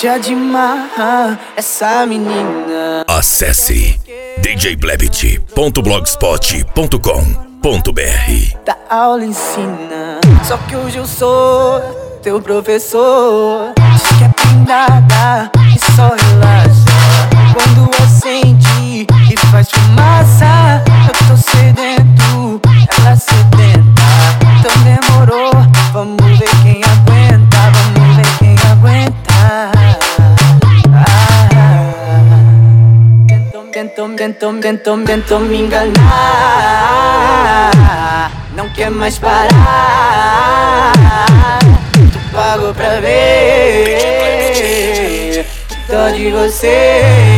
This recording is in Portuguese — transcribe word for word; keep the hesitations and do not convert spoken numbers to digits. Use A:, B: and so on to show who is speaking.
A: Deixa de marrar essa menina.
B: Acesse d j blebit ponto blogspot ponto com ponto b r.
A: Da aula ensina, só que hoje eu sou teu professor. Diz que é prendada e só relaxa quando acende e faz fumaça. Eu tô sedento, ela sedenta. Então demorou, vamos ver quem aguenta. Vamos ver quem aguenta. Tentou, tentou, tentou, tentou me enganar. Não quer mais parar. Tu pagou pra ver. Dó de você.